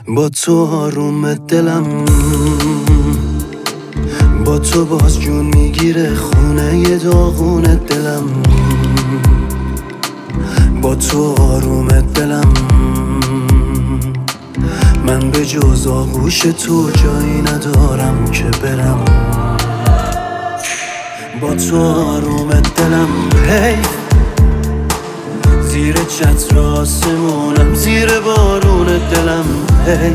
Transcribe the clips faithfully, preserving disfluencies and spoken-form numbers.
با تو آروم دلم، با تو باز جون میگیره خونه ی داغون دلم. با تو آروم دلم، من به جز آغوش تو جایی ندارم که برم. با تو آروم دلم، هی زیر چتر آسمونم، زیر بارون دلم، هی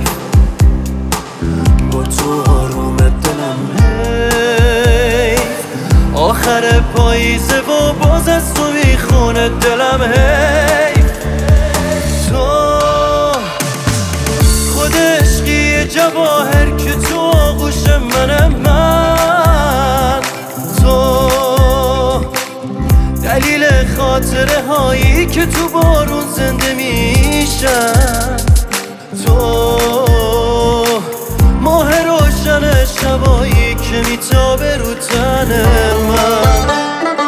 با تو آروم دلم، هی آخر پاییزه و باز از تو میخونه دلم. هی تو خود عشقی جواهر که تو آغوش منم، من تو دلیل خاطره هایی که تو بارون زنده میشن، تو ماه روشن شبایی که میتابه رو تن من.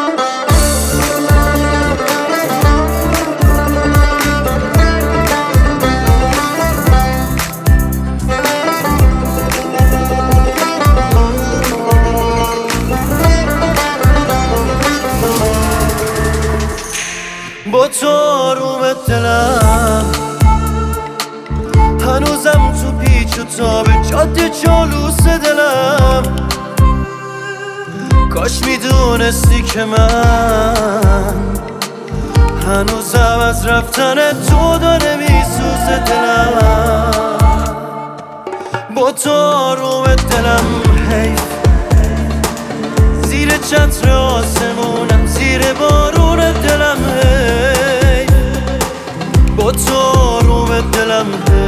با تو آروم دلم، هنوزم تو پیچ و تاب جاده جالوس دلم. کاش میدونستی که من هنوزم از رفتن تو داره میسوزه دلم. با تو آروم دلم، حیف زیر چتر آسمونم، زیر بارون دلم، هی با تو آروم دلم،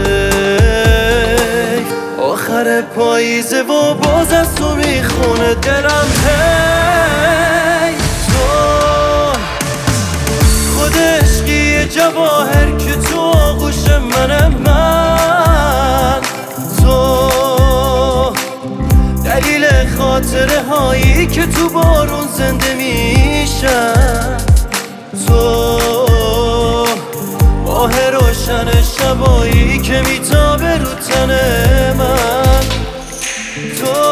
هی آخر پاییزه و باز از تو میخونه دلم. هی تو خود عشقی جواهر که تو آغوش منم، من تو دلیل خاطره هایی که تو بارون زنده میشن، تو ماه روشن شبایی که میتابه رو تن من. تو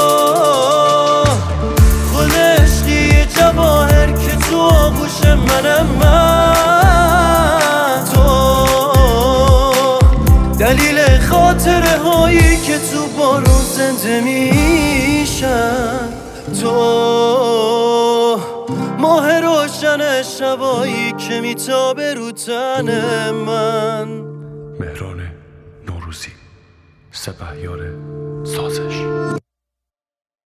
خود عشقی جواهر که تو آغوش منم، من تو دلیل خاطره هایی که تو بارون زنده میشن، تو ماه روشن شبایی که میتابه رو تن من. مهران نوروزی، سپهیار ساز